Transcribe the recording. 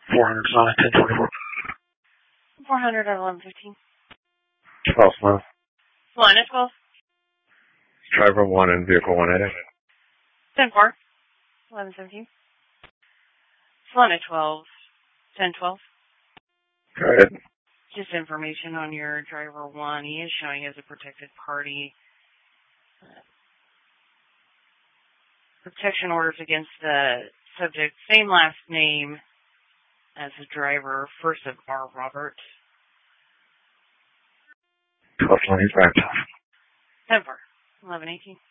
400 Sonic 1024. 400 at 11:15. 12 mile. Line at 12. Driver 1 and vehicle 180. 10-4. 11:17. Line at 12. 10-12. Go ahead. Just information on your driver 1. He is showing as a protected party. Protection orders against the subject. Same last name as the driver. First of R. Robert. 12 he's back. 10-4. 11:18.